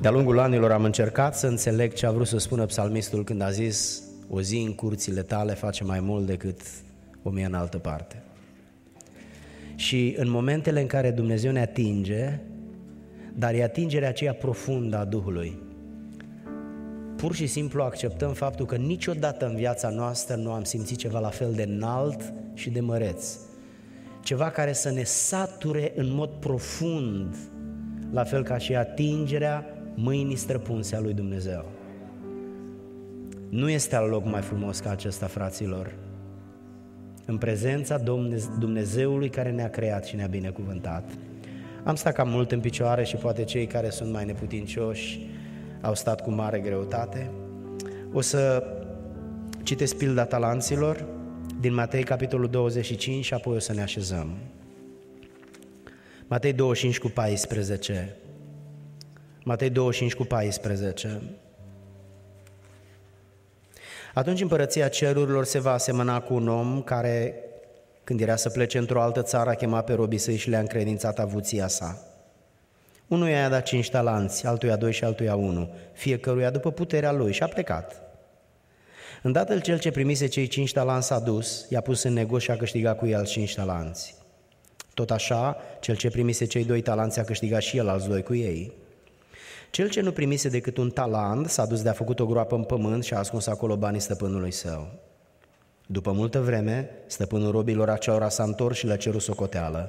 De-a lungul anilor am încercat să înțeleg ce a vrut să spună psalmistul când a zis: o zi în curțile tale face mai mult decât 1000 în altă parte. Și în momentele în care Dumnezeu ne atinge, dar e atingerea aceea profundă a Duhului, pur și simplu acceptăm faptul că niciodată în viața noastră nu am simțit ceva la fel de înalt și de măreț. Ceva care să ne sature în mod profund, la fel ca și atingerea mâinii străpunse a lui Dumnezeu. Nu este alt loc mai frumos ca acesta, fraților, în prezența Dumnezeului care ne-a creat și ne-a binecuvântat. Am stat cam mult în picioare și poate cei care sunt mai neputincioși au stat cu mare greutate. O să citesc pilda talanților din Matei, capitolul 25, și apoi o să ne așezăm. Matei 25 cu 14. Matei 25 cu 14. Atunci împărăția cerurilor se va asemăna cu un om care, când era să plece într-o altă țară, a chemat pe robii săi și le-a încredințat avuția sa. Unuia i-a dat 5 talanți, altuia 2 și altuia 1, fiecăruia după puterea lui, și a plecat. Îndată cel ce primise cei 5 talanți s-a dus, i-a pus în negoț și a câștigat cu el 5 talanți. Tot așa, cel ce primise cei 2 talanți a câștigat și el alți 2 cu ei. Cel ce nu primise decât un talent s-a dus de-a făcut o groapă în pământ și a ascuns acolo banii stăpânului său. După multă vreme, stăpânul robilor aceora s-a întors și le-a cerut socoteală.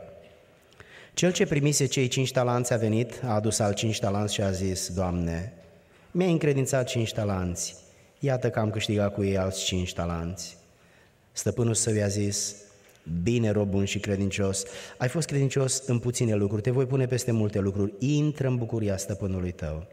Cel ce primise cei 5 talanți a venit, a adus al 5 talanți și a zis: Doamne, mi-ai încredințat 5 talanți, iată că am câștigat cu ei alți 5 talanți. Stăpânul său i-a zis: bine, rob bun și credincios, ai fost credincios în puține lucruri, te voi pune peste multe lucruri, intră în bucuria stăpânului tău.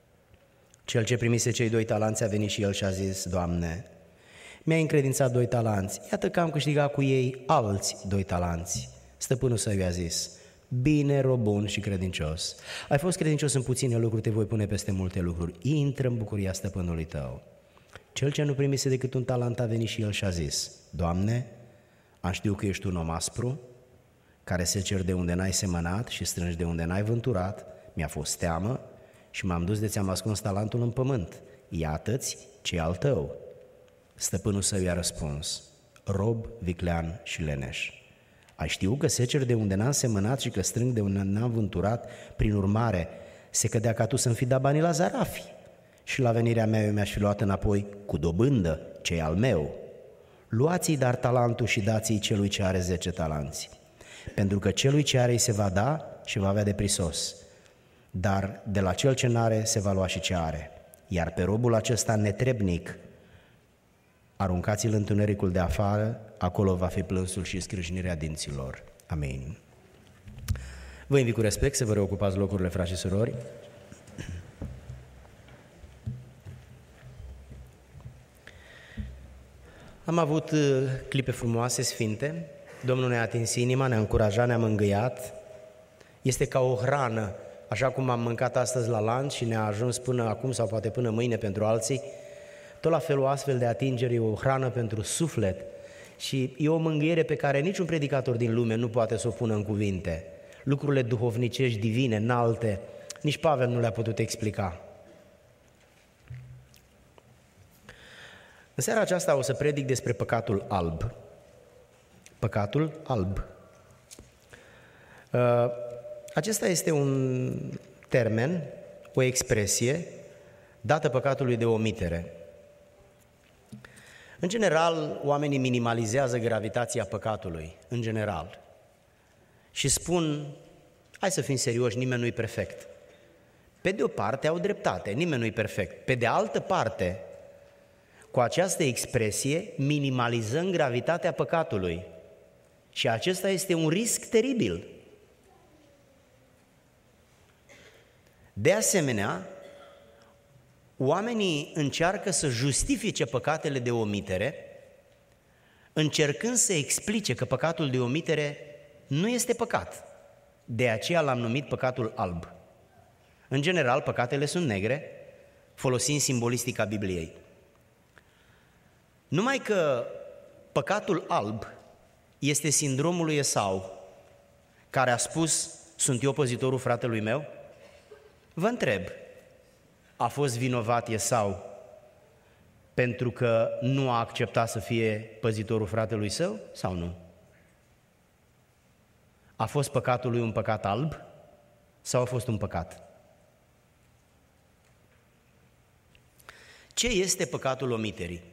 Cel ce primise cei 2 talanți a venit și el și a zis: Doamne, mi-ai încredințat 2 talanți, iată că am câștigat cu ei alți 2 talanți. Stăpânul său i-a zis: bine, rob bun și credincios, ai fost credincios în puține lucruri, te voi pune peste multe lucruri, intră în bucuria stăpânului tău. Cel ce nu primise decât un talent a venit și el și a zis: Doamne, am știut că ești un om aspru, care seceri de unde n-ai semănat și strângi de unde n-ai vânturat, mi-a fost teamă și m-am dus de ți-am ascuns talentul în pământ, iată-ți ce al tău. Stăpânul său i-a răspuns: rob viclean și leneș, ai știut că seceri de unde n-am semănat și că strâng de unde n-am vânturat, prin urmare se cădea ca tu să-mi fi dat banii la zarafi și la venirea mea eu mi-aș fi luat înapoi cu dobândă ce e al meu. Luați-i dar talentul și dați-i celui ce are 10 talanți, pentru că celui ce are îi se va da și va avea de prisos, dar de la cel ce n-are se va lua și ce are. Iar pe robul acesta netrebnic aruncați-l în întunericul de afară, acolo va fi plânsul și scrâșnirea dinților. Amin. Vă invit cu respect să vă reocupați locurile, frați și surori. Am avut clipe frumoase, sfinte, Domnul ne-a atins inima, ne-a încurajat, ne-a mângâiat. Este ca o hrană, așa cum am mâncat astăzi la lunch și ne-a ajuns până acum sau poate până mâine pentru alții, tot la fel o astfel de atingere e o hrană pentru suflet și e o mângâiere pe care niciun predicator din lume nu poate să o pună în cuvinte. Lucrurile duhovnicești, divine, înalte, nici Pavel nu le-a putut explica. În seara aceasta o să predic despre păcatul alb. Păcatul alb. Acesta este un termen, o expresie dată păcatului de omitere. În general, oamenii minimalizează gravitația păcatului, în general, și spun: hai să fim serioși, nimeni nu-i perfect. Pe de o parte au dreptate, nimeni nu-i perfect. Pe de altă parte, cu această expresie minimalizăm gravitatea păcatului și acesta este un risc teribil. De asemenea, oamenii încearcă să justifice păcatele de omitere, încercând să explice că păcatul de omitere nu este păcat. De aceea l-am numit păcatul alb. În general, păcatele sunt negre, folosind simbolistica Bibliei. Numai că păcatul alb este sindromul lui Esau, care a spus: sunt eu păzitorul fratelui meu? Vă întreb, a fost vinovat Esau pentru că nu a acceptat să fie păzitorul fratelui său sau nu? A fost păcatul lui un păcat alb sau a fost un păcat? Ce este păcatul omiterii?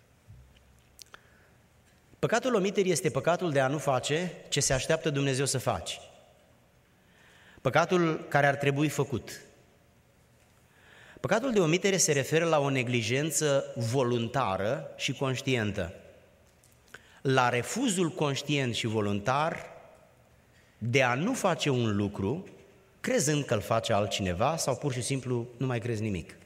Păcatul omiterii este păcatul de a nu face ce se așteaptă Dumnezeu să faci. Păcatul care ar trebui făcut. Păcatul de omitere se referă la o neglijență voluntară și conștientă, la refuzul conștient și voluntar de a nu face un lucru, crezând că îl face altcineva sau pur și simplu nu mai crezi nimic.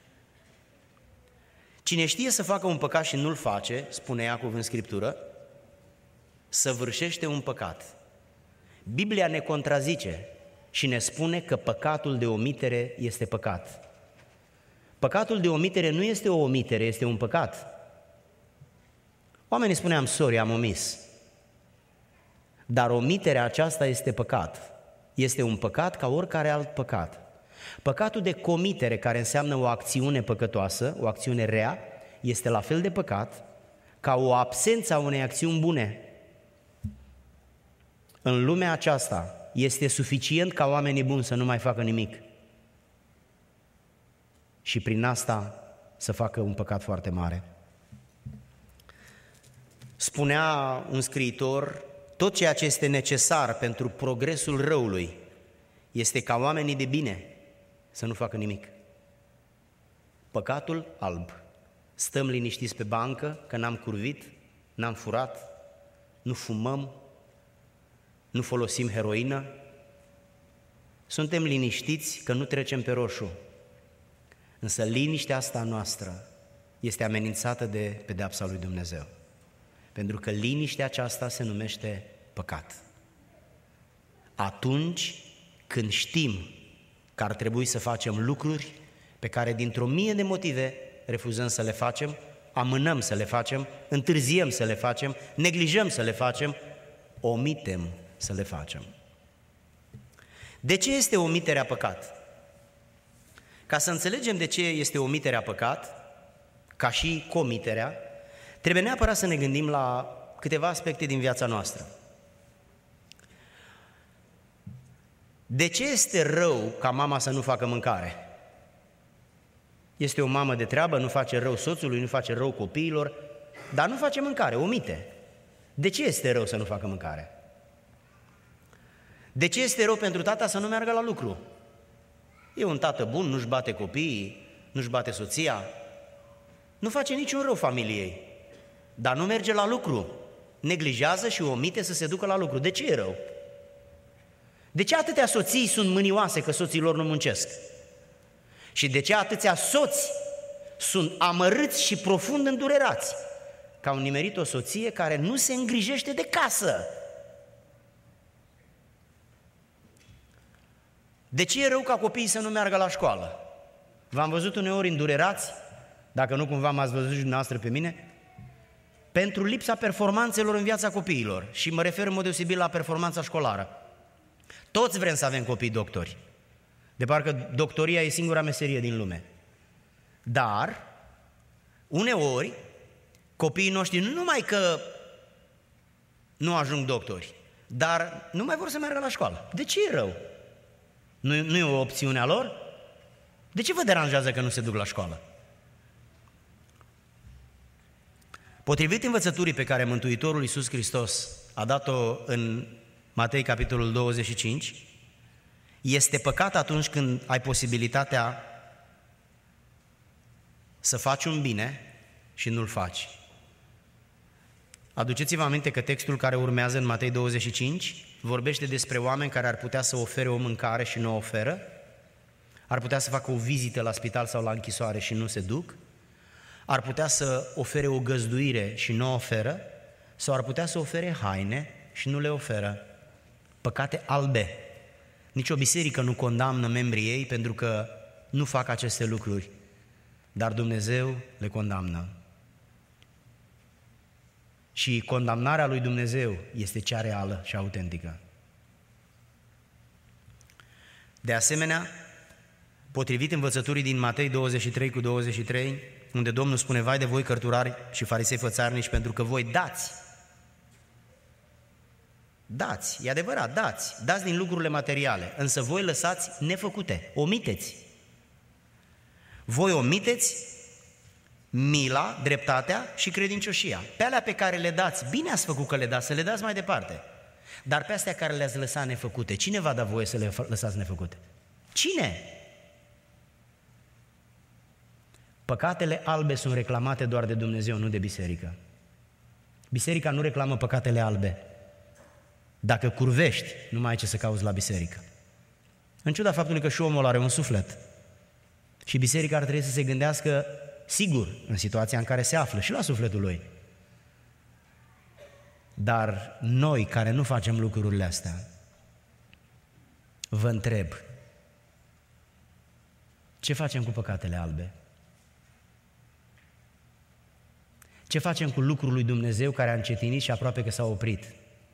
Cine știe să facă un păcat și nu-l face, spune Iacov în Scriptură, săvârșește un păcat. Biblia ne contrazice și ne spune că păcatul de omitere este păcat. Păcatul de omitere nu este o omitere, este un păcat. Oamenii spuneam, sorry, am omis. Dar omiterea aceasta este păcat. Este un păcat ca oricare alt păcat. Păcatul de comitere, care înseamnă o acțiune păcătoasă, o acțiune rea, este la fel de păcat ca o absență a unei acțiuni bune. În lumea aceasta este suficient ca oamenii buni să nu mai facă nimic și prin asta să facă un păcat foarte mare. Spunea un scriitor, tot ceea ce este necesar pentru progresul răului este ca oamenii de bine să nu facă nimic. Păcatul alb. Stăm liniștiți pe bancă că n-am curvit, n-am furat, nu fumăm, nu folosim heroină. Suntem liniștiți că nu trecem pe roșu. Însă liniștea asta noastră este amenințată de pedeapsa lui Dumnezeu. Pentru că liniștea aceasta se numește păcat. Atunci când știm că ar trebui să facem lucruri pe care dintr-o mie de motive refuzăm să le facem, amânăm să le facem, întârziem să le facem, neglijăm să le facem, omitem să le facem. De ce este omiterea păcat? Ca să înțelegem de ce este omiterea păcat, ca și comiterea, trebuie neapărat să ne gândim la câteva aspecte din viața noastră. De ce este rău ca mama să nu facă mâncare? Este o mamă de treabă, nu face rău soțului, nu face rău copiilor, dar nu face mâncare, omite. De ce este rău să nu facă mâncare? De ce este rău pentru tata să nu meargă la lucru? E un tată bun, nu-și bate copiii, nu-și bate soția, nu face niciun rău familiei, dar nu merge la lucru, neglijează și omite să se ducă la lucru. De ce e rău? De ce atâtea soții sunt mânioase că soții lor nu muncesc? Și de ce atâția soți sunt amărâți și profund îndurerați că au nimerit o soție care nu se îngrijește de casă? De ce e rău ca copiii să nu meargă la școală? V-am văzut uneori îndurerați, dacă nu cumva m-ați văzut și dumneavoastră pe mine, pentru lipsa performanțelor în viața copiilor. Și mă refer în mod deosebit la performanța școlară. Toți vrem să avem copii doctori. De parcă doctoria e singura meserie din lume. Dar, uneori, copiii noștri nu numai că nu ajung doctori, dar nu mai vor să meargă la școală. De ce e rău? Nu e o opțiune a lor? De ce vă deranjează că nu se duc la școală? Potrivit învățăturii pe care Mântuitorul Iisus Hristos a dat-o în Matei, capitolul 25, este păcat atunci când ai posibilitatea să faci un bine și nu-l faci. Aduceți-vă aminte că textul care urmează în Matei 25 vorbește despre oameni care ar putea să ofere o mâncare și nu o oferă, ar putea să facă o vizită la spital sau la închisoare și nu se duc, ar putea să ofere o găzduire și nu o oferă, sau ar putea să ofere haine și nu le oferă. Păcate albe. Nici o biserică nu condamnă membrii ei pentru că nu fac aceste lucruri, dar Dumnezeu le condamnă. Și condamnarea lui Dumnezeu este cea reală și autentică. De asemenea, Potrivit învățăturii din Matei 23:23, unde Domnul spune: vai de voi, cărturari și farisei fățarnici, pentru că voi dați, e adevărat, dați din lucrurile materiale, însă voi lăsați nefăcute, omiteți. Voi omiteți mila, dreptatea și credincioșia. Pe alea pe care le dați, bine ați făcut că le dați, să le dați mai departe. Dar pe astea care le-ați lăsat nefăcute, cine va da voie să le lăsați nefăcute? Cine? Păcatele albe sunt reclamate doar de Dumnezeu, nu de biserică. Biserica nu reclamă păcatele albe. Dacă curvești, nu mai ai ce să cauți la biserică. În ciuda faptului că și omul are un suflet. Și biserica ar trebui să se gândească sigur în situația în care se află și la sufletul lui. Dar noi care nu facem lucrurile astea, vă întreb, ce facem cu păcatele albe? Ce facem cu lucrul lui Dumnezeu care a încetinit și aproape că s-a oprit?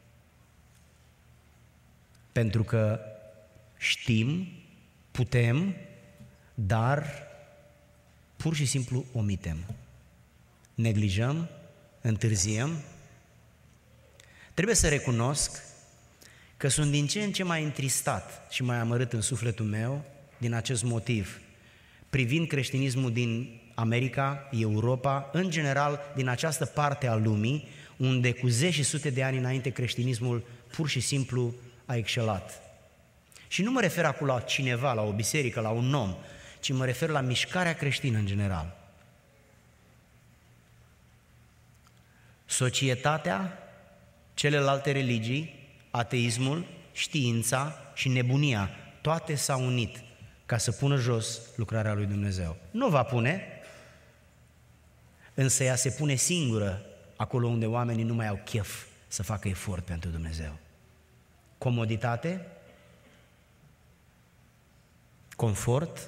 Pentru că știm, putem, dar pur și simplu omitem. Neglijăm, întârziem. Trebuie să recunosc că sunt din ce în ce mai întristat și mai amărât în sufletul meu din acest motiv, privind creștinismul din America, Europa, în general din această parte a lumii, unde cu zeci și sute de ani înainte creștinismul pur și simplu a excelat. Și nu mă refer acum la cineva, la o biserică, la un om, ci mă refer la mișcarea creștină în general. Societatea, celelalte religii, ateismul, știința și nebunia, toate s-au unit ca să pună jos lucrarea lui Dumnezeu. Nu va pune, însă ea se pune singură acolo unde oamenii nu mai au chef să facă efort pentru Dumnezeu. Comoditate, confort,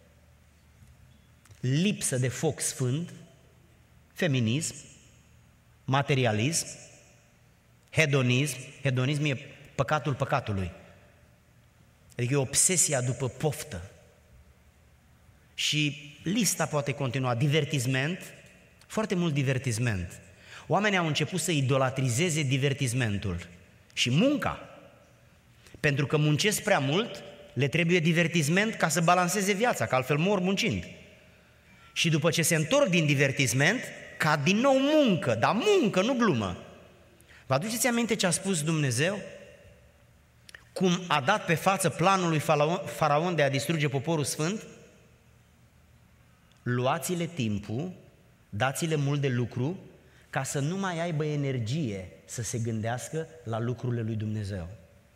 lipsă de foc sfânt, feminism, materialism, hedonism. Hedonism e păcatul păcatului. Adică e obsesia după poftă. Și lista poate continua. Divertisment, foarte mult divertisment. Oamenii au început să idolatrizeze divertismentul și munca. Pentru că muncesc prea mult, le trebuie divertisment ca să balanceze viața, că altfel mor muncind. Și după ce se întorc din divertisment, ca din nou muncă, dar muncă, nu glumă. Vă aduceți aminte ce a spus Dumnezeu? Cum a dat pe față planul lui Faraon de a distruge poporul sfânt? Luați-le timpul, dați-le mult de lucru, ca să nu mai aibă energie să se gândească la lucrurile lui Dumnezeu.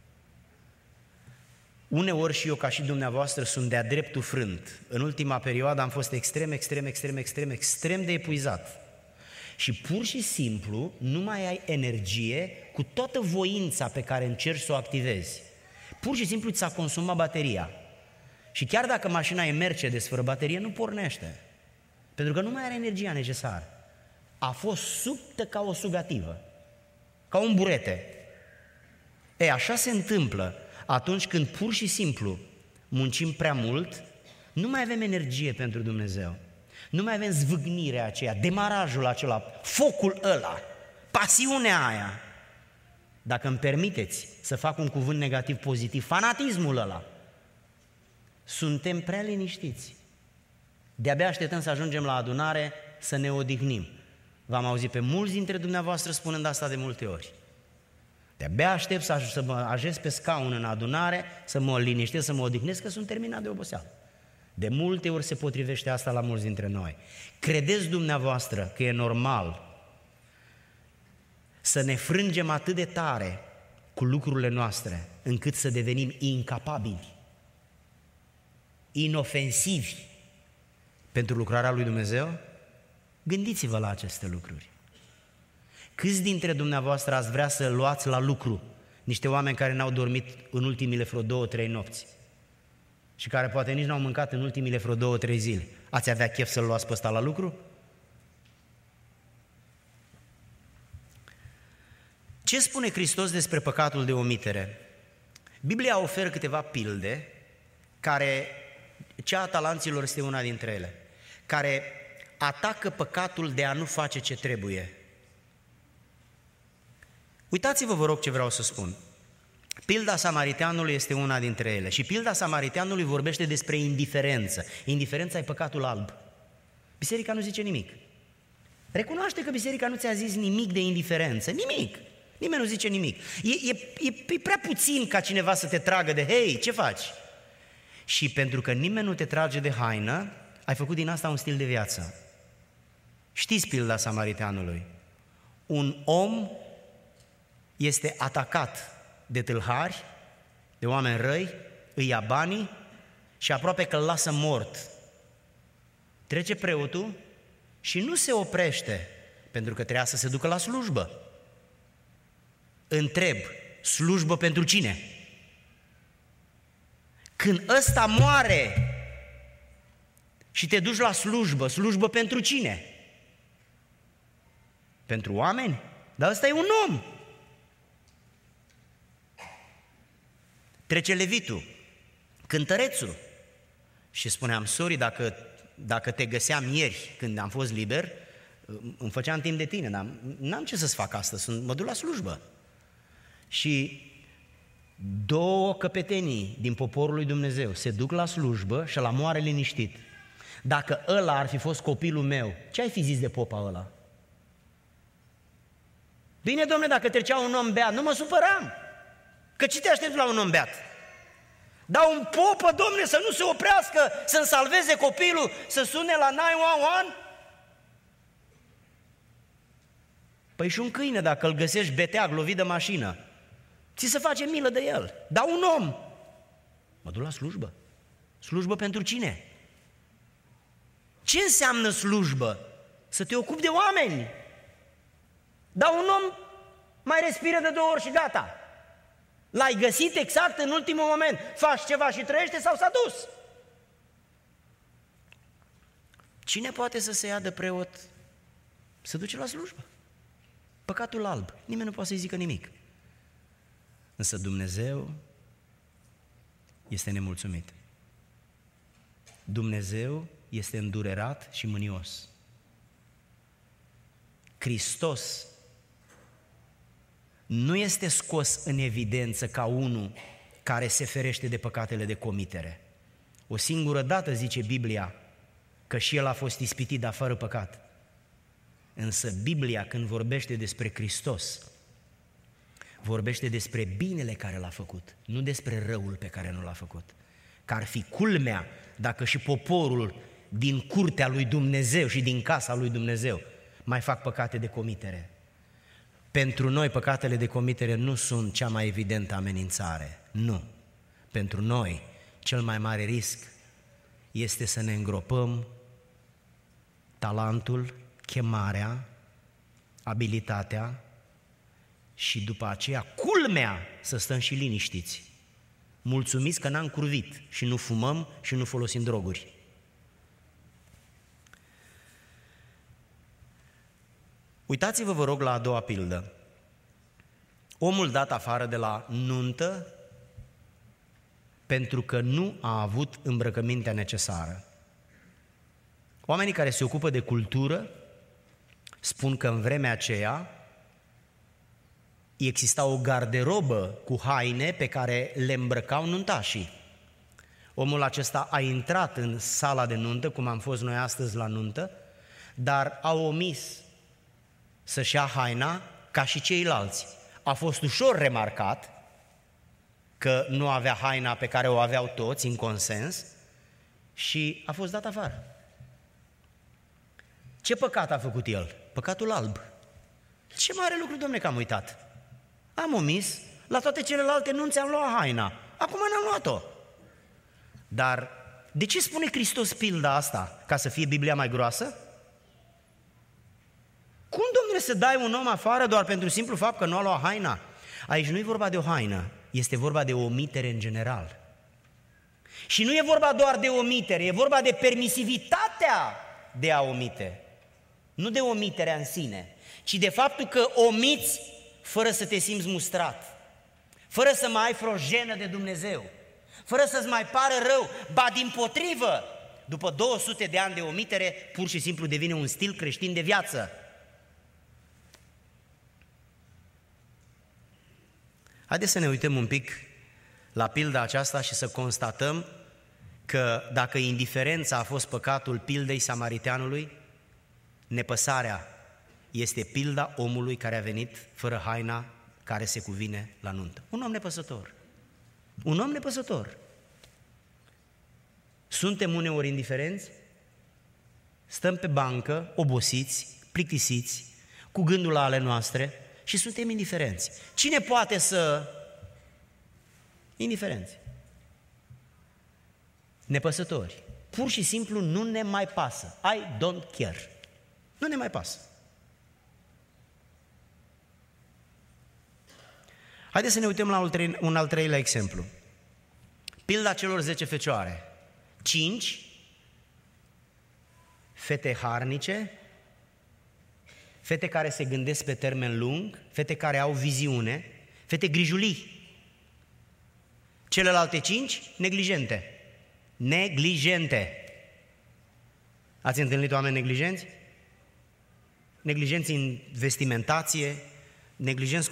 Uneori și eu, ca și dumneavoastră, sunt de-a dreptul frânt. În ultima perioadă am fost extrem de epuizat. Și pur și simplu nu mai ai energie cu toată voința pe care încerci să o activezi. Pur și simplu ți s-a consumat bateria. Și chiar dacă mașina e Mercedes fără baterie, nu pornește. Pentru că nu mai are energia necesară. A fost subtă ca o sugativă, ca un burete. Așa se întâmplă atunci când pur și simplu muncim prea mult, nu mai avem energie pentru Dumnezeu. Nu mai avem zvâgnirea aceea, demarajul acela, focul ăla, pasiunea aia. Dacă îmi permiteți să fac un cuvânt negativ pozitiv, fanatismul ăla. Suntem prea liniștiți. De-abia așteptăm să ajungem la adunare să ne odihnim. V-am auzit pe mulți dintre dumneavoastră spunând asta de multe ori. De-abia aștept să mă așez pe scaun în adunare, să mă liniștesc, să mă odihnesc, că sunt terminat de oboseală. De multe ori se potrivește asta la mulți dintre noi. Credeți dumneavoastră că e normal să ne frângem atât de tare cu lucrurile noastre, încât să devenim incapabili, inofensivi pentru lucrarea lui Dumnezeu? Gândiți-vă la aceste lucruri. Câți dintre dumneavoastră ați vrea să luați la lucru niște oameni care n-au dormit în ultimile vreo 2-3 nopți și care poate nici n-au mâncat în ultimile vreo 2-3 zile? Ați avea chef să-l luați pe ăsta la lucru? Ce spune Hristos despre păcatul de omitere? Biblia oferă câteva pilde care Cea a talanților este una dintre ele, care atacă păcatul de a nu face ce trebuie. Uitați-vă, vă rog, ce vreau să spun. Pilda samariteanului este una dintre ele și pilda samariteanului vorbește despre indiferență. Indiferența e păcatul alb. Biserica nu zice nimic. Recunoaște că biserica nu ți-a zis nimic de indiferență, nimic. Nimeni nu zice nimic. E prea puțin ca cineva să te tragă de, hei, ce faci? Și pentru că nimeni nu te trage de haină, ai făcut din asta un stil de viață. Știți pilda samariteanului? Un om este atacat de tâlhari, de oameni răi, îi ia banii și aproape că îl lasă mort. Trece preotul și nu se oprește, pentru că trebuia să se ducă la slujbă. Întreb, slujbă pentru cine? Când ăsta moare și te duci la slujbă, slujbă pentru cine? Pentru oameni? Dar ăsta e un om. Trece levitul, cântărețul și spuneam, sorry, dacă te găseam ieri când am fost liber, îmi făceam timp de tine, dar n-am ce să-ți fac astăzi, mă duc la slujbă. Și 2 căpetenii din poporul lui Dumnezeu se duc la slujbă și ăla moare liniștit. Dacă ăla ar fi fost copilul meu, ce ai fi zis de popa ăla? Bine, dom'le, dacă trecea un om beat, nu mă supăram, că ce te aștepți la un om beat? Dar un popă, dom'le, să nu se oprească, să-mi salveze copilul, să sune la 911? Păi și un câine, dacă îl găsești beteag, lovit de mașină, ți se face milă de el. Dar un om, mă duc la slujbă. Slujbă pentru cine? Ce înseamnă slujbă? Să te ocupi de oameni. Dar un om mai respiră de 2 ori și gata. L-ai găsit exact în ultimul moment. Faci ceva și trăiește sau s-a dus? Cine poate să se ia de preot să duce la slujbă? Păcatul alb. Nimeni nu poate să-i zică nimic. Însă Dumnezeu este nemulțumit. Dumnezeu este îndurerat și mânios. Hristos nu este scos în evidență ca unul care se ferește de păcatele de comitere. O singură dată zice Biblia că și El a fost ispitit, dar fără păcat. Însă Biblia, când vorbește despre Hristos, vorbește despre binele care l-a făcut, nu despre răul pe care nu l-a făcut. Că ar fi culmea dacă și poporul din curtea lui Dumnezeu și din casa lui Dumnezeu mai fac păcate de comitere. Pentru noi păcatele de comitere nu sunt cea mai evidentă amenințare, nu. Pentru noi cel mai mare risc este să ne îngropăm talentul, chemarea, abilitatea și după aceea, culmea, să stăm și liniștiți, mulțumiți că n-am curvit și nu fumăm și nu folosim droguri. Uitați-vă, vă rog, la a doua pildă. Omul dat afară de la nuntă pentru că nu a avut îmbrăcămintea necesară. Oamenii care se ocupă de cultură spun că în vremea aceea exista o garderobă cu haine pe care le îmbrăcau nuntașii. Omul acesta a intrat în sala de nuntă, cum am fost noi astăzi la nuntă, dar a omis să-și ia haina ca și ceilalți. A fost ușor remarcat că nu avea haina pe care o aveau toți în consens și a fost dat afară. Ce păcat a făcut el? Păcatul alb. Ce mare lucru, dom'le, că am uitat. Am omis, la toate celelalte nu ți-am luat haina, acum n-am luat-o. Dar de ce spune Hristos pilda asta? Ca să fie Biblia mai groasă? Cum, domnule, să dai un om afară doar pentru simplu fapt că nu a luat haina? Aici nu e vorba de o haină, este vorba de o omitere în general. Și nu e vorba doar de omitere, e vorba de permisivitatea de a omite. Nu de omiterea în sine, ci de faptul că omiți fără să te simți mustrat, fără să mai ai vreo jenă de Dumnezeu, fără să-ți mai pară rău, ba dimpotrivă, după 200 de ani de omitere, pur și simplu devine un stil creștin de viață. Haideți să ne uităm un pic la pilda aceasta și să constatăm că dacă indiferența a fost păcatul pildei samariteanului, nepăsarea este pilda omului care a venit fără haina care se cuvine la nuntă. Un om nepăsător. Un om nepăsător. Suntem uneori indiferenți? Stăm pe bancă, obosiți, plictisiți, cu gândul la ale noastre și suntem indiferenți. Cine poate să... Indiferenți. Nepăsători. Pur și simplu nu ne mai pasă. I don't care. Nu ne mai pasă. Haideți să ne uităm la un al treilea exemplu. Pilda celor 10 fecioare. 5 fete harnice, fete care se gândesc pe termen lung, fete care au viziune, fete grijulii. Celelalte 5 neglijente. Neglijente. Ați întâlnit oameni neglijenți? Neglijenți în vestimentație, neglijenți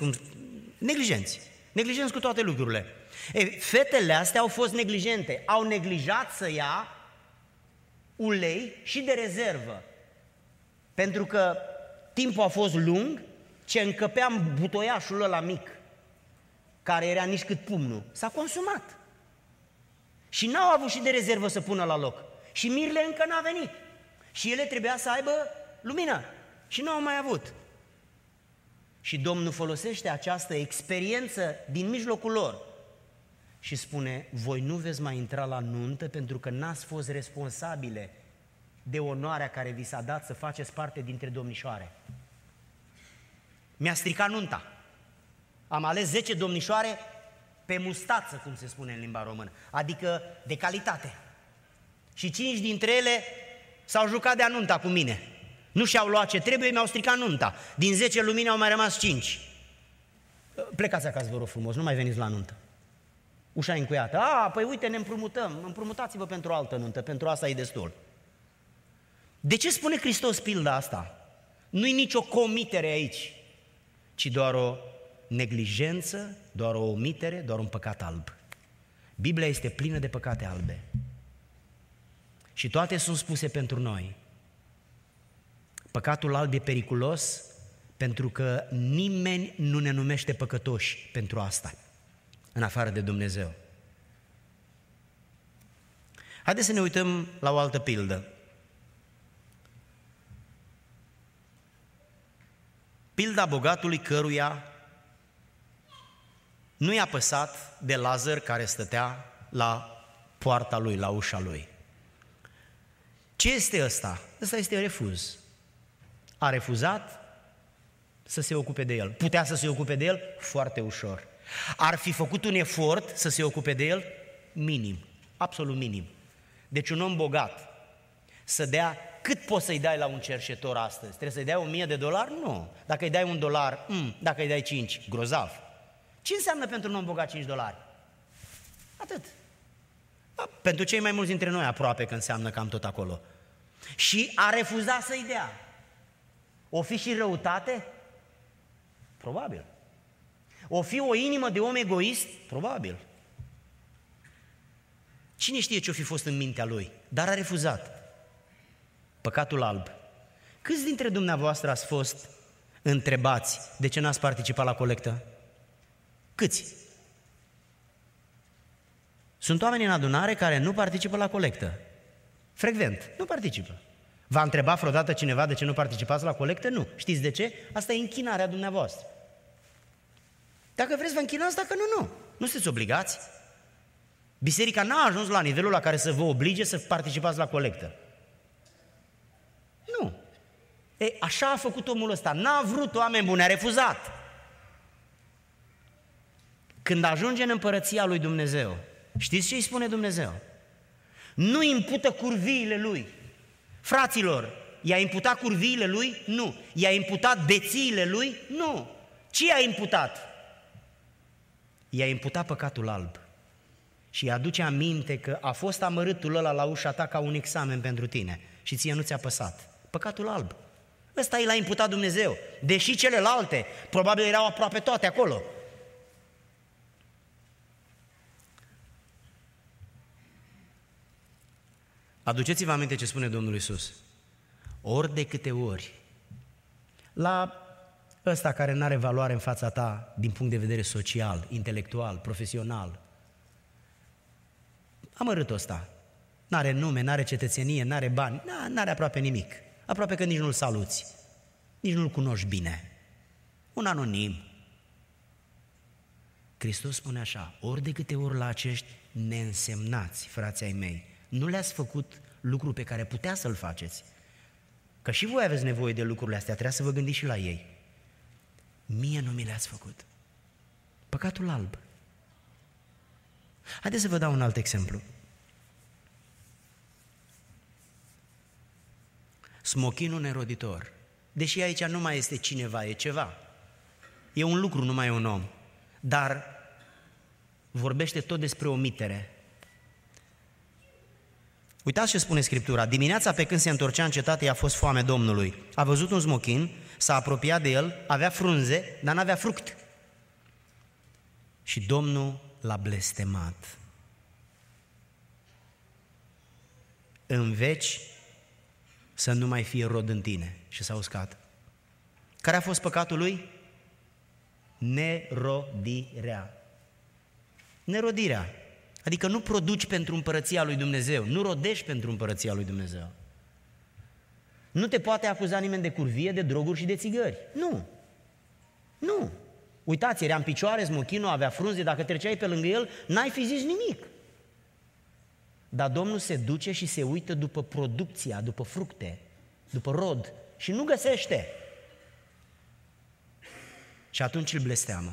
cu toate lucrurile. Ei, fetele astea au fost neglijente, au neglijat să ia ulei și de rezervă. Pentru că timpul a fost lung, ce încăpeam butoiașul ăla mic, care era nici cât pumnul, s-a consumat. Și n-au avut și de rezervă să pună la loc. Și mirele încă n-a venit. Și ele trebuia să aibă lumină. Și n-au mai avut. Și Domnul folosește această experiență din mijlocul lor și spune, voi nu veți mai intra la nuntă pentru că n-ați fost responsabile de onoarea care vi s-a dat să faceți parte dintre domnișoare. Mi-a stricat nunta. Am ales 10 domnișoare pe mustață, cum se spune în limba română, adică de calitate. Și 5 dintre ele s-au jucat de-a nunta cu mine. Nu și-au luat ce trebuie, mi-au stricat nunta. Din 10 lumini au mai rămas 5. Plecați acasă, vă rog frumos, nu mai veniți la nuntă. Ușa e încuiată. Păi uite, ne împrumutăm. Împrumutați-vă pentru o altă nuntă, pentru asta e destul. De ce spune Hristos pilda asta? Nu-i nicio comitere aici, ci doar o neglijență, doar o omitere, doar un păcat alb. Biblia este plină de păcate albe. Și toate sunt spuse pentru noi. Păcatul alb e periculos pentru că nimeni nu ne numește păcătoși pentru asta, în afară de Dumnezeu. Haideți să ne uităm la o altă pildă. Pilda bogatului căruia nu i-a păsat de Lazar care stătea la poarta lui, la ușa lui. Ce este ăsta? Ăsta este refuz. A refuzat să se ocupe de el. Putea să se ocupe de el? Foarte ușor. Ar fi făcut un efort să se ocupe de el? Minim, absolut minim. Deci un om bogat să dea, cât poți să-i dai la un cerșetor astăzi? Trebuie să-i dai $1000? Nu. Dacă îi dai $1, dacă îi dai 5, grozav. Ce înseamnă pentru un om bogat $5? Atât. Pentru cei mai mulți dintre noi aproape că înseamnă cam tot acolo. Și a refuzat să-i dea. O fi și răutate? Probabil. O fi o inimă de om egoist? Probabil. Cine știe ce-o fi fost în mintea lui? Dar a refuzat. Păcatul alb. Câți dintre dumneavoastră ați fost întrebați de ce n-ați participat la colectă? Câți? Sunt oameni în adunare care nu participă la colectă. Frecvent, nu participă. V-a întrebat vreodată cineva de ce nu participați la colectă? Nu. Știți de ce? Asta e închinarea dumneavoastră. Dacă vreți, vă închinați, dacă nu. Nu sunteți obligați. Biserica n-a ajuns la nivelul la care să vă oblige să participați la colectă. Nu. Așa a făcut omul ăsta. N-a vrut, oameni buni, a refuzat. Când ajunge în împărăția lui Dumnezeu, știți ce îi spune Dumnezeu? Nu impută curviile lui. Fraților, i-a imputat curviile lui? Nu. I-a imputat bețiile lui? Nu. Ce i-a imputat? I-a imputat păcatul alb. și îi aduce aminte că a fost amărâtul ăla la ușa ta ca un examen pentru tine și ție nu ți-a păsat. Păcatul alb. Ăsta i l-a imputat Dumnezeu, deși celelalte probabil erau aproape toate acolo. Aduceți-vă aminte ce spune Domnul Iisus. Ori de câte ori, la ăsta care nu are valoare în fața ta din punct de vedere social, intelectual, profesional, amărâtul ăsta, n-are nume, n-are cetățenie, n-are bani, n-are aproape nimic, aproape că nici nu-l saluți, nici nu-l cunoști bine, un anonim. Hristos spune așa, ori de câte ori la acești neînsemnați, frații ai mei, nu le-ați făcut lucru pe care putea să-l faceți, că și voi aveți nevoie de lucrurile astea, trebuie să vă gândiți și la ei. Mie nu mi le-ați făcut. Păcatul alb. Haideți să vă dau un alt exemplu. Smochinul neroditor. Deși aici nu mai este cineva, e ceva. E un lucru, nu mai e un om. Dar vorbește tot despre omitere. Uitați ce spune Scriptura. Dimineața pe când se întorcea în cetate, i-a fost foame Domnului. A văzut un smochin, s-a apropiat de el, avea frunze, dar n-avea fruct. Și Domnul l-a blestemat. În veci să nu mai fie rod în tine. Și s-a uscat. Care a fost păcatul lui? Nerodirea. Nerodirea. Adică nu produci pentru împărăția lui Dumnezeu, nu rodești pentru împărăția lui Dumnezeu. Nu te poate acuza nimeni de curvie, de droguri și de țigări. Nu. Nu. Uitați, era în picioare, smochinul avea frunze, dacă treceai pe lângă el, n-ai fi zis nimic. Dar Domnul se duce și se uită după producția, după fructe, după rod și nu găsește. Și atunci îl blesteamă.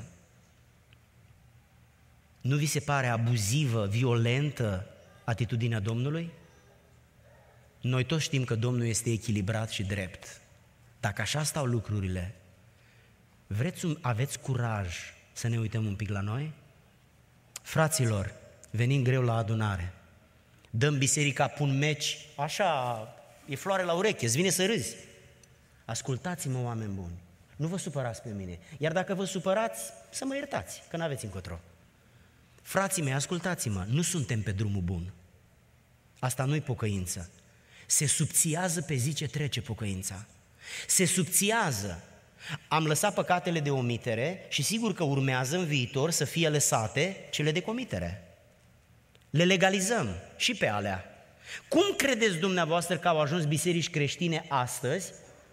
Nu vi se pare abuzivă, violentă atitudinea Domnului? Noi toți știm că Domnul este echilibrat și drept. Dacă așa stau lucrurile, aveți curaj să ne uităm un pic la noi? Fraților, venim greu la adunare. Dăm biserica pe un meci, așa, e floare la ureche, îți vine să râzi. Ascultați-mă, oameni buni, nu vă supărați pe mine. Iar dacă vă supărați, să mă iertați, că n-aveți încotro. Frații mei, ascultați-mă, nu suntem pe drumul bun. Asta nu-i pocăință. Se subțiază pe zi ce trece pocăința. Se subțiază. Am lăsat păcatele de omitere și sigur că urmează în viitor să fie lăsate cele de comitere. Le legalizăm și pe alea. Cum credeți dumneavoastră că au ajuns biserici creștine astăzi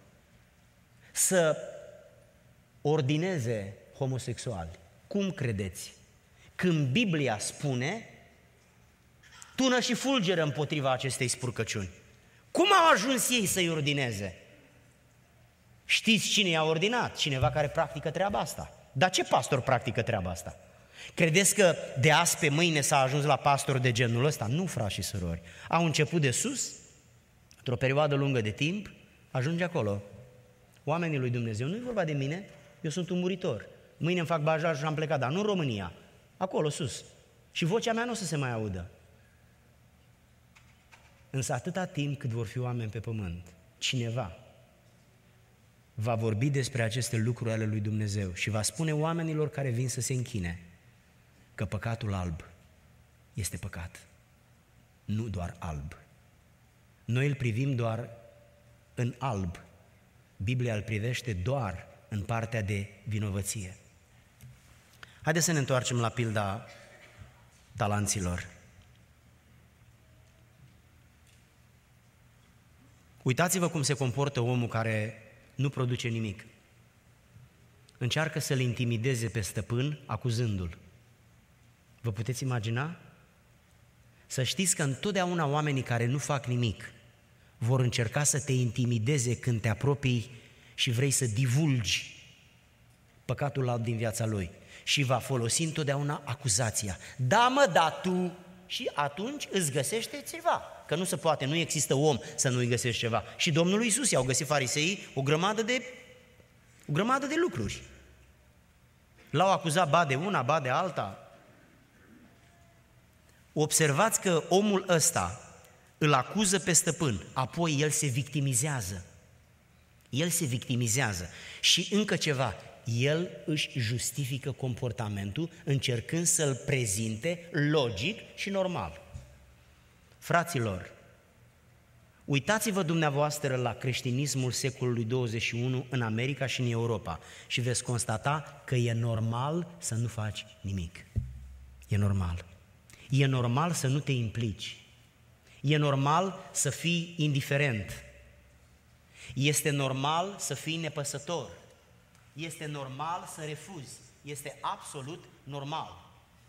să ordineze homosexuali? Cum credeți? Când Biblia spune, tună și fulgeră împotriva acestei spurcăciuni. Cum au ajuns ei să-i ordineze? Știți cine i-a ordinat? Cineva care practică treaba asta. Dar ce pastor practică treaba asta? Credeți că de azi pe mâine s-a ajuns la pastor de genul ăsta? Nu, frați și surori. Au început de sus, într-o perioadă lungă de timp, ajunge acolo. Oamenii lui Dumnezeu, nu e vorba de mine, eu sunt un muritor. Mâine îmi fac bajaj și am plecat, dar nu în România, acolo sus. Și vocea mea nu o să se mai audă. Însă atâta timp cât vor fi oameni pe pământ, cineva va vorbi despre aceste lucruri ale lui Dumnezeu și va spune oamenilor care vin să se închine că păcatul alb este păcat, nu doar alb. Noi îl privim doar în alb, Biblia îl privește doar în partea de vinovăție. Haideți să ne întoarcem la pilda talanților. Uitați-vă cum se comportă omul care nu produce nimic. Încearcă să-l intimideze pe stăpân, acuzându-l. Vă puteți imagina? Să știți că întotdeauna oamenii care nu fac nimic vor încerca să te intimideze când te apropii și vrei să divulgi păcatul alb din viața lui. Și va folosi întotdeauna acuzația. Da, mă, da, tu. Și atunci îți găsește ceva. Că nu se poate, nu există om să nu-i găsești ceva. Și Domnul Iisus i-au găsit fariseii o grămadă de lucruri. L-au acuzat ba de una, ba de alta. Observați că omul ăsta îl acuză pe stăpân, apoi el se victimizează. El se victimizează și încă ceva, el își justifică comportamentul încercând să-l prezinte logic și normal. Fraților, uitați-vă dumneavoastră la creștinismul secolului 21 în America și în Europa și veți constata că e normal să nu faci nimic. E normal. E normal să nu te implici. E normal să fii indiferent. Este normal să fii nepăsător. Este normal să refuzi. Este absolut normal.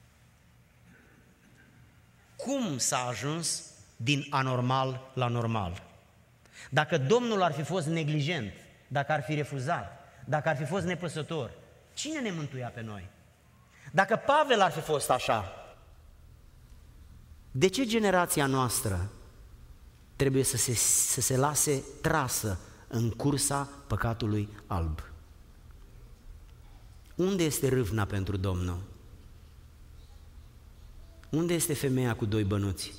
Cum s-a ajuns din anormal la normal? Dacă Domnul ar fi fost neglijent, dacă ar fi refuzat, dacă ar fi fost nepăsător, cine ne mântuia pe noi? Dacă Pavel ar fi fost așa, de ce generația noastră trebuie să se lase trasă în cursa păcatului alb? Unde este râvna pentru Domnul? Unde este femeia cu 2 bănuți?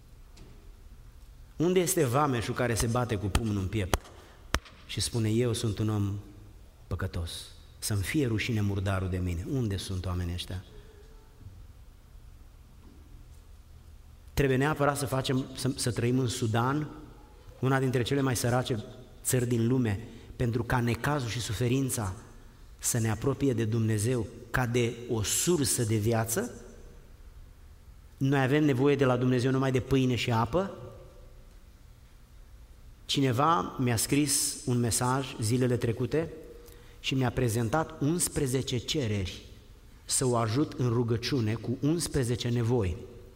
Unde este vameșul care se bate cu pumnul în piept și spune, eu sunt un om păcătos, să-mi fie rușine murdarul de mine? Unde sunt oamenii ăștia? Trebuie neapărat să trăim în Sudan, una dintre cele mai sărace țări din lume, pentru ca necazul și suferința să ne apropie de Dumnezeu ca de o sursă de viață? Noi avem nevoie de la Dumnezeu numai de pâine și apă? Cineva mi-a scris un mesaj zilele trecute și mi-a prezentat 11 cereri să o ajut în rugăciune cu 11 nevoi.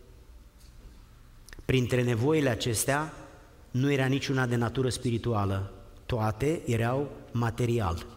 Printre nevoile acestea nu era niciuna de natură spirituală, toate erau material.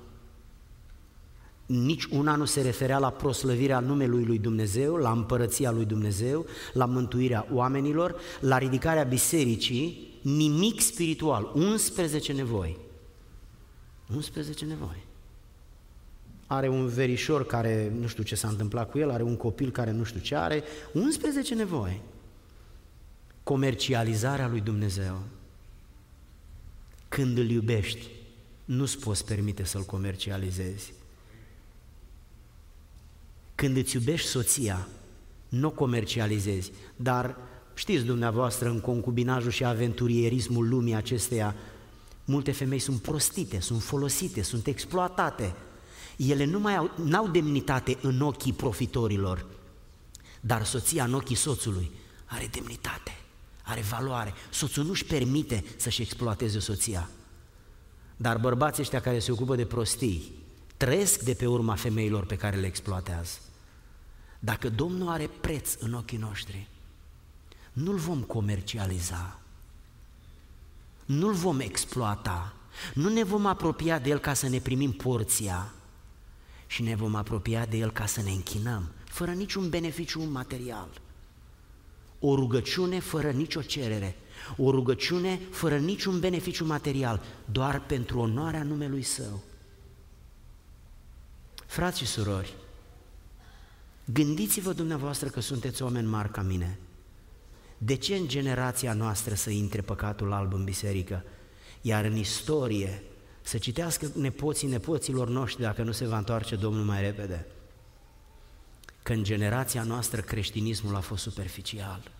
Nici una nu se referea la proslăvirea numelui lui Dumnezeu, la împărăția lui Dumnezeu, la mântuirea oamenilor, la ridicarea bisericii, nimic spiritual, 11 nevoi. 11 nevoi. Are un verișor care nu știu ce s-a întâmplat cu el, are un copil care nu știu ce are, 11 nevoi. Comercializarea lui Dumnezeu. Când îl iubești, nu-ți poți permite să-l comercializezi. Când îți iubești soția, nu o comercializezi, dar știți dumneavoastră, în concubinajul și aventurierismul lumii acesteia, multe femei sunt prostite, sunt folosite, sunt exploatate. Ele n-au demnitate în ochii profitorilor, dar soția în ochii soțului are demnitate, are valoare. Soțul nu-și permite să-și exploateze soția. Dar bărbații ăștia care se ocupă de prostii trăiesc de pe urma femeilor pe care le exploatează. Dacă Domnul are preț în ochii noștri, nu-L vom comercializa, nu-L vom exploata, nu ne vom apropia de El ca să ne primim porția și ne vom apropia de El ca să ne închinăm, fără niciun beneficiu material. O rugăciune fără nicio cerere, o rugăciune fără niciun beneficiu material, doar pentru onoarea numelui Său. Frați și surori, gândiți-vă dumneavoastră că sunteți oameni mari ca mine. De ce în generația noastră să intre păcatul alb în biserică, iar în istorie să citească nepoților noștri dacă nu se va întoarce Domnul mai repede? Că în generația noastră creștinismul a fost superficial.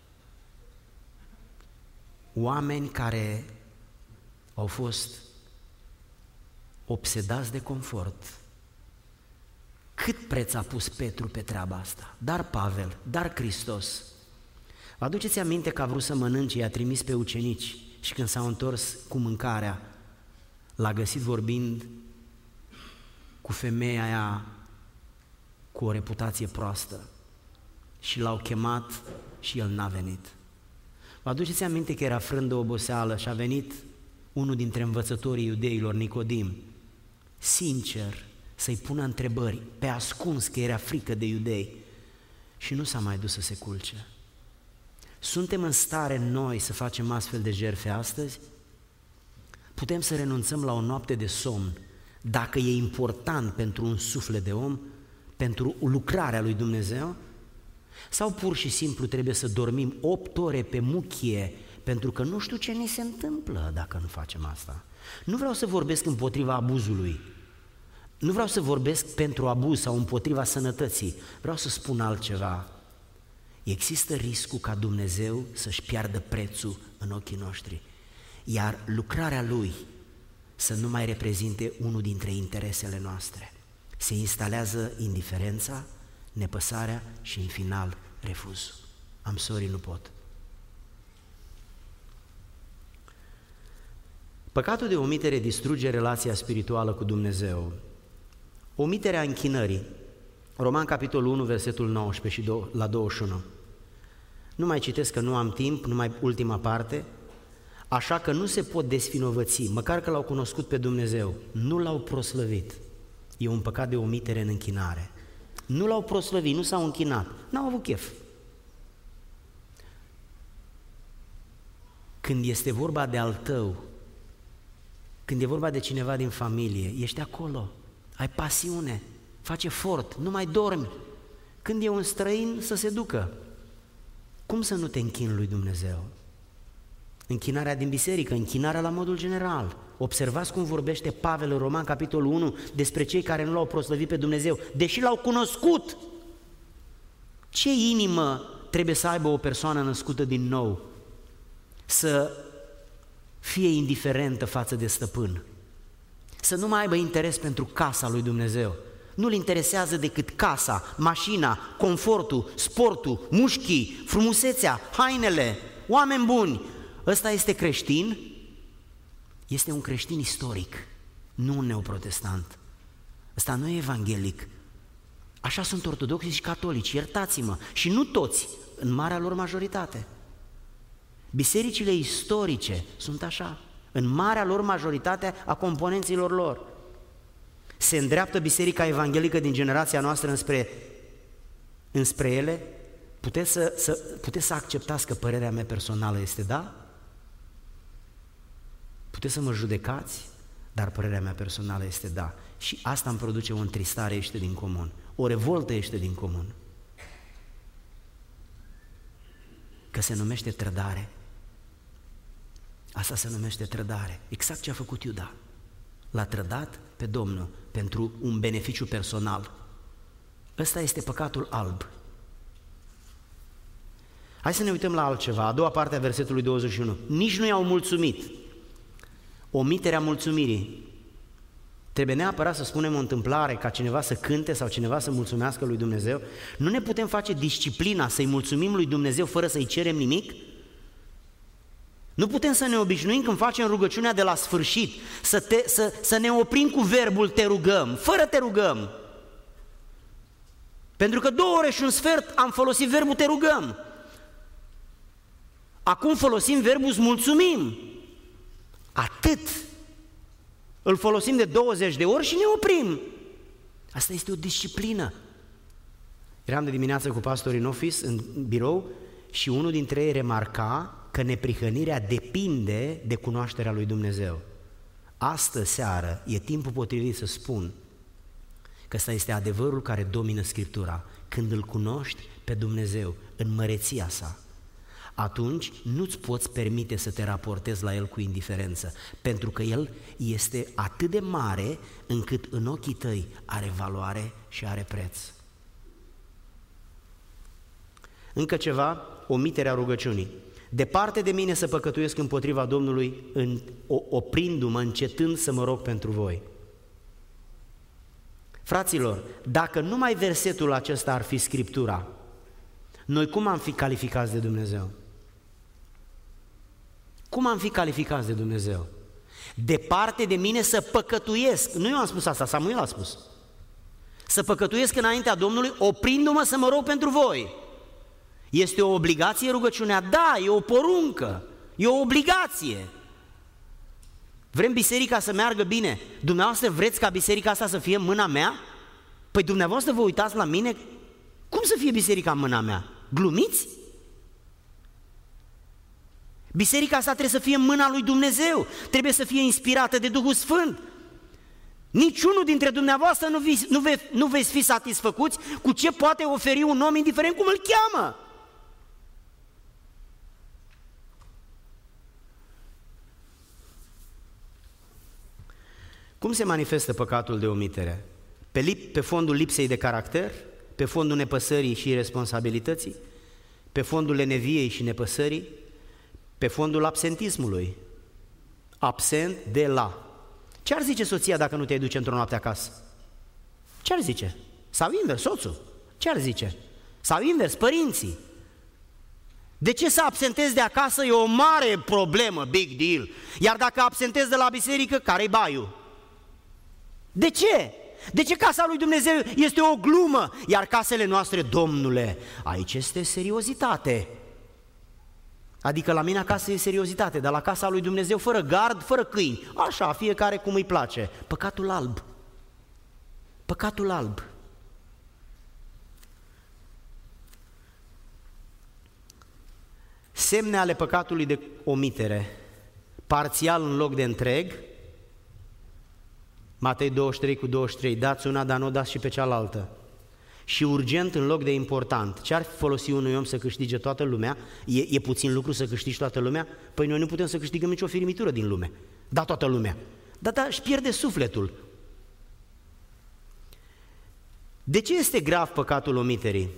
Oameni care au fost obsedați de confort. Cât preț a pus Petru pe treaba asta? Dar Pavel, dar Hristos. Vă aduceți aminte că a vrut să mănânce, i-a trimis pe ucenici și când s-au întors cu mâncarea, l-a găsit vorbind cu femeia aia cu o reputație proastă și l-au chemat și el n-a venit. Vă aduceți aminte că era frân de oboseală și a venit unul dintre învățătorii iudeilor, Nicodim, sincer, să-i pună întrebări, pe ascuns că era frică de iudei și nu s-a mai dus să se culce. Suntem în stare noi să facem astfel de jertfe astăzi? Putem să renunțăm la o noapte de somn dacă e important pentru un suflet de om, pentru lucrarea lui Dumnezeu? Sau pur și simplu trebuie să dormim 8 ore pe muchie pentru că nu știu ce ni se întâmplă dacă nu facem asta. Nu vreau să vorbesc împotriva abuzului, nu vreau să vorbesc pentru abuz sau împotriva sănătății, vreau să spun altceva. Există riscul ca Dumnezeu să-și piardă prețul în ochii noștri, iar lucrarea Lui să nu mai reprezinte unul dintre interesele noastre. Se instalează indiferența, nepăsarea și în final refuzul. I'm sorry, nu pot. Păcatul de omitere distruge relația spirituală cu Dumnezeu. Omiterea închinării. Roman capitolul 1, versetul 19 și la 21. Nu mai citesc că nu am timp, numai ultima parte. Așa că nu se pot desvinovăți, măcar că l-au cunoscut pe Dumnezeu, nu l-au proslăvit. E un păcat de omitere în închinare. Nu l-au proslăvit, nu s-au închinat, n-au avut chef. Când este vorba de al tău, când e vorba de cineva din familie, ești acolo, ai pasiune, faci efort, nu mai dormi. Când e un străin, să se ducă. Cum să nu te închini lui Dumnezeu? Închinarea din biserică, închinarea la modul general. Observați cum vorbește Pavel în Roman, capitolul 1, despre cei care nu l-au proslăvit pe Dumnezeu, deși l-au cunoscut. Ce inimă trebuie să aibă o persoană născută din nou? Să fie indiferentă față de stăpân, să nu mai aibă interes pentru casa lui Dumnezeu. Nu-l interesează decât casa, mașina, confortul, sportul, mușchii, frumusețea, hainele, oameni buni. Ăsta este creștin? Este un creștin istoric, nu un neoprotestant. Ăsta nu e evanghelic. Așa sunt ortodoxi și catolici, iertați-mă, și nu toți, în marea lor majoritate. Bisericile istorice sunt așa, în marea lor majoritate a componenților lor. Se îndreaptă biserica evanghelică din generația noastră înspre ele? Puteți să acceptați că părerea mea personală este da? Puteți să mă judecați, dar părerea mea personală este da. Și asta îmi produce o întristare iește din comun, o revoltă iește din comun. Că se numește trădare. Asta se numește trădare. Exact ce a făcut Iuda. L-a trădat pe Domnul pentru un beneficiu personal. Ăsta este păcatul alb. Hai să ne uităm la altceva, a doua parte a versetului 21. Nici nu i-au mulțumit. Omiterea mulțumirii. Trebuie neapărat să spunem o întâmplare ca cineva să cânte sau cineva să mulțumească lui Dumnezeu. Nu ne putem face disciplina să-i mulțumim lui Dumnezeu fără să-i cerem nimic? Nu putem să ne obișnuim când facem rugăciunea de la sfârșit, să ne oprim cu verbul te rugăm, fără te rugăm. Pentru că 2 ore și un sfert am folosit verbul te rugăm. Acum folosim verbul îți mulțumim. Atât. Îl folosim de 20 de ori și ne oprim. Asta este o disciplină. Eram de dimineață cu pastorii în office, în birou, și unul dintre ei remarca că neprihănirea depinde de cunoașterea lui Dumnezeu. Astă seară e timpul potrivit să spun că ăsta este adevărul care domină Scriptura. Când îl cunoști pe Dumnezeu în măreția sa, atunci nu-ți poți permite să te raportezi la El cu indiferență, pentru că El este atât de mare încât în ochii tăi are valoare și are preț. Încă ceva, omiterea rugăciunii. Departe de mine să păcătuiesc împotriva Domnului, oprindu-mă, încetând să mă rog pentru voi. Fraților, dacă numai versetul acesta ar fi Scriptura, noi cum am fi calificați de Dumnezeu? Cum am fi calificați de Dumnezeu? Departe de mine să păcătuiesc. Nu eu am spus asta, Samuel a spus. Să păcătuiesc înaintea Domnului, oprindu-mă să mă rog pentru voi. Este o obligație rugăciunea? Da, e o poruncă, e o obligație. Vrem biserica să meargă bine. Dumneavoastră vreți ca biserica asta să fie în mâna mea? Păi dumneavoastră vă uitați la mine, cum să fie biserica în mâna mea? Glumiți? Biserica asta trebuie să fie în mâna lui Dumnezeu, trebuie să fie inspirată de Duhul Sfânt. Niciunul dintre dumneavoastră nu veți fi satisfăcuți cu ce poate oferi un om, indiferent cum îl cheamă. Cum se manifestă păcatul de omitere? Pe fondul lipsei de caracter, pe fondul nepăsării și irresponsabilității, pe fondul leneviei și nepăsării, pe fondul absentismului. Absent de la. Ce ar zice soția dacă nu te-ai duce într-o noapte acasă? Ce ar zice? Sau invers, soțul? Ce ar zice? Sau invers, părinții? De ce să absentezi de acasă e o mare problemă, big deal. Iar dacă absentezi de la biserică, care-i baiul? De ce? De ce casa lui Dumnezeu este o glumă, iar casele noastre, Domnule, aici este seriozitate? Adică la mine acasă e seriozitate, dar la casa lui Dumnezeu fără gard, fără câini, așa, fiecare cum îi place. Păcatul alb. Păcatul alb. Semne ale păcatului de omitere, parțial în loc de întreg, Matei 23:23, dați una, dar nu o dați și pe cealaltă. Și urgent în loc de important. Ce ar folosi unui om să câștige toată lumea? E puțin lucru să câștigi toată lumea? Păi noi nu putem să câștigăm nicio firmitură din lume. Da, toată lumea. Dar își pierde sufletul. De ce este grav păcatul omiterii?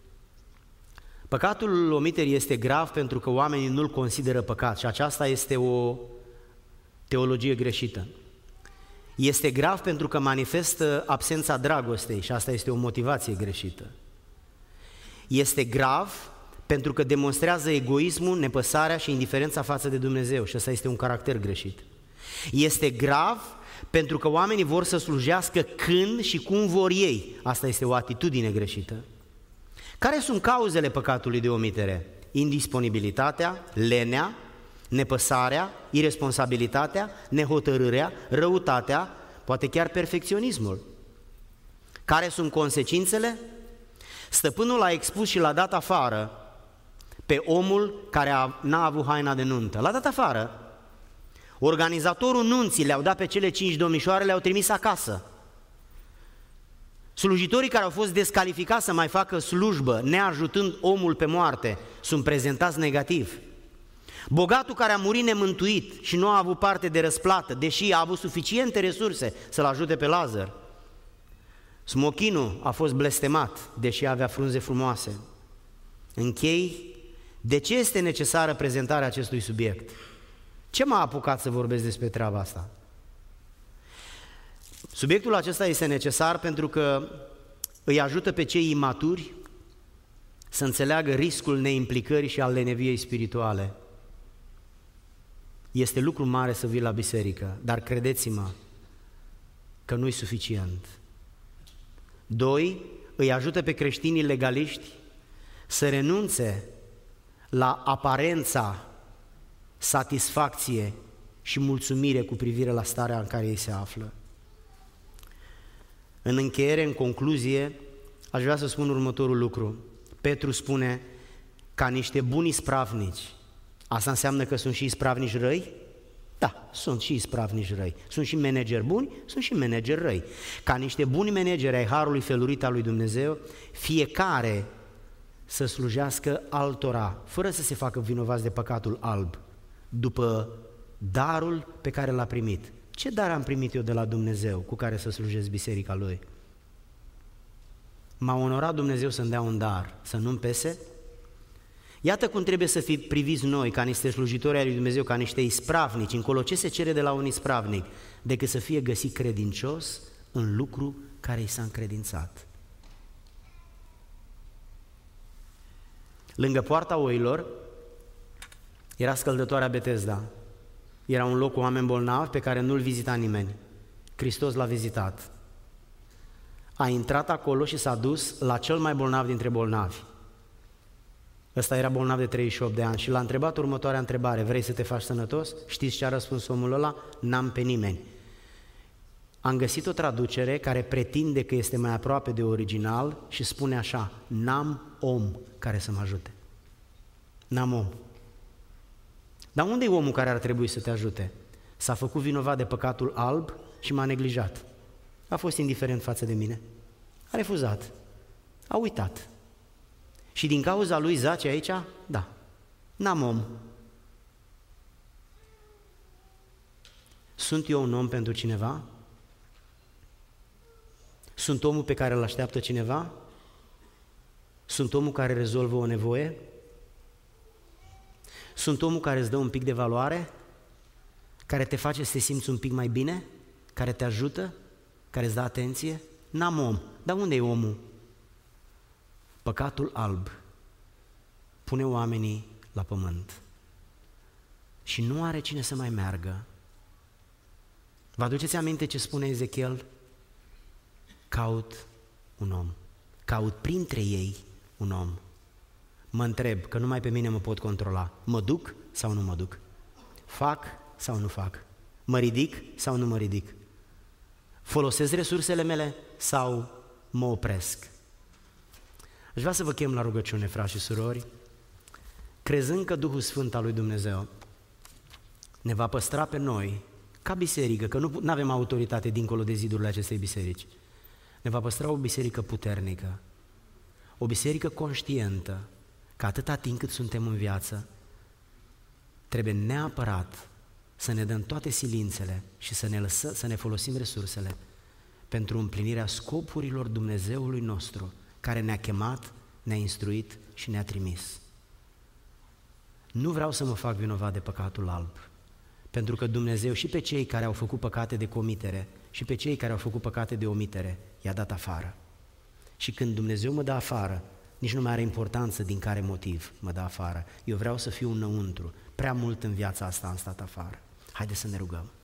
Păcatul omiterii este grav pentru că oamenii nu-l consideră păcat și aceasta este o teologie greșită. Este grav pentru că manifestă absența dragostei și asta este o motivație greșită. Este grav pentru că demonstrează egoismul, nepăsarea și indiferența față de Dumnezeu și ăsta este un caracter greșit. Este grav pentru că oamenii vor să slujească când și cum vor ei. Asta este o atitudine greșită. Care sunt cauzele păcatului de omitere? Indisponibilitatea, lenea, nepăsarea, irresponsabilitatea, nehotărârea, răutatea, poate chiar perfecționismul. Care sunt consecințele? Stăpânul a expus și l-a dat afară pe omul care n-a avut haina de nuntă. L-a dat afară. Organizatorul nunții le-au dat pe cele 5 domnișoare, le-au trimis acasă. Slujitorii care au fost descalificați să mai facă slujbă, neajutând omul pe moarte, sunt prezentați negativ. Bogatul care a murit nemântuit și nu a avut parte de răsplată, deși a avut suficiente resurse să-l ajute pe Lazar. Smochinul a fost blestemat, deși avea frunze frumoase. Închei, de ce este necesară prezentarea acestui subiect? Ce m-a apucat să vorbesc despre treaba asta? Subiectul acesta este necesar pentru că îi ajută pe cei imaturi să înțeleagă riscul neimplicării și al leneviei spirituale. Este lucru mare să vii la biserică, dar credeți-mă că nu-i suficient. 2. Îi ajută pe creștinii legaliști să renunțe la aparența satisfacție și mulțumire cu privire la starea în care ei se află. În încheiere, în concluzie, aș vrea să spun următorul lucru. Petru spune, ca niște buni ispravnici. Asta înseamnă că sunt și ispravnici răi? Da, sunt și ispravnici răi. Sunt și manageri buni, sunt și manageri răi. Ca niște buni manageri ai harului felurit al lui Dumnezeu, fiecare să slujească altora, fără să se facă vinovați de păcatul alb, după darul pe care l-a primit. Ce dar am primit eu de la Dumnezeu cu care să slujesc biserica Lui? M-a onorat Dumnezeu să-mi dea un dar, să nu-mi pese? Iată cum trebuie să fim priviți noi, ca niște slujitori ai lui Dumnezeu, ca niște ispravnici. Încolo ce se cere de la un ispravnic? Decât să fie găsit credincios în lucru care i s-a încredințat. Lângă poarta oilor era scăldătoarea Betesda. Era un loc cu oameni bolnavi pe care nu-l vizita nimeni. Hristos l-a vizitat. A intrat acolo și s-a dus la cel mai bolnav dintre bolnavi. Ăsta era bolnav de 38 de ani și l-a întrebat următoarea întrebare: vrei să te faci sănătos? Știți ce a răspuns omul ăla? N-am pe nimeni. Am găsit o traducere care pretinde că este mai aproape de original și spune așa: n-am om care să mă ajute. N-am om. Dar unde e omul care ar trebui să te ajute? S-a făcut vinovat de păcatul alb și m-a neglijat. a fost indiferent față de mine, a refuzat, a uitat. Și din cauza lui zace aici? Da, n-am om. Sunt eu un om pentru cineva? Sunt omul pe care îl așteaptă cineva? Sunt omul care rezolvă o nevoie? Sunt omul care îți dă un pic de valoare? Care te face să te simți un pic mai bine? Care te ajută? Care îți dă atenție? N-am om. Dar unde e omul? Păcatul alb pune oamenii la pământ și nu are cine să mai meargă. Vă aduceți aminte ce spune Ezechiel? Caut un om. Caut printre ei un om. Mă întreb, că numai pe mine mă pot controla. Mă duc sau nu mă duc? Fac sau nu fac? Mă ridic sau nu mă ridic? Folosesc resursele mele sau mă opresc? Aș vrea să vă chem la rugăciune, frați și surori, crezând că Duhul Sfânt al lui Dumnezeu ne va păstra pe noi ca biserică, că nu avem autoritate dincolo de zidurile acestei biserici. Ne va păstra o biserică puternică, o biserică conștientă că atâta timp cât suntem în viață, trebuie neapărat să ne dăm toate silințele și să ne folosim resursele pentru împlinirea scopurilor Dumnezeului nostru, care ne-a chemat, ne-a instruit și ne-a trimis. Nu vreau să mă fac vinovat de păcatul alb, pentru că Dumnezeu și pe cei care au făcut păcate de comitere și pe cei care au făcut păcate de omitere i-a dat afară. Și când Dumnezeu mă dă afară, nici nu mai are importanță din care motiv mă dă afară. Eu vreau să fiu înăuntru. Prea mult în viața asta am stat afară. Haideți să ne rugăm.